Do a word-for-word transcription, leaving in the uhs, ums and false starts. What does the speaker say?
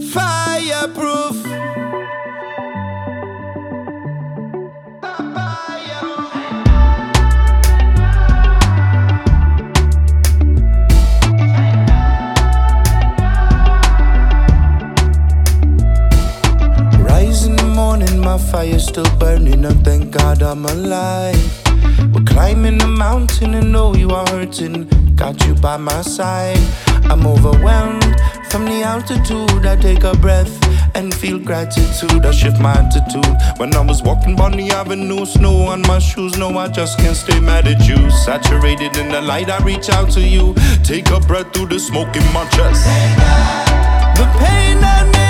fireproof. Rise in the morning, my fire's still burning up, thank God I'm alive. We're climbing the mountain and know you are hurting, got you by my side. I'm overwhelmed from the altitude, I take a breath and feel gratitude. I shift my attitude when I was walking down the avenue, snow on my shoes, no I just can't stay mad at you. Saturated in the light, I reach out to you, take a breath through the smoke in my chest. The pain that made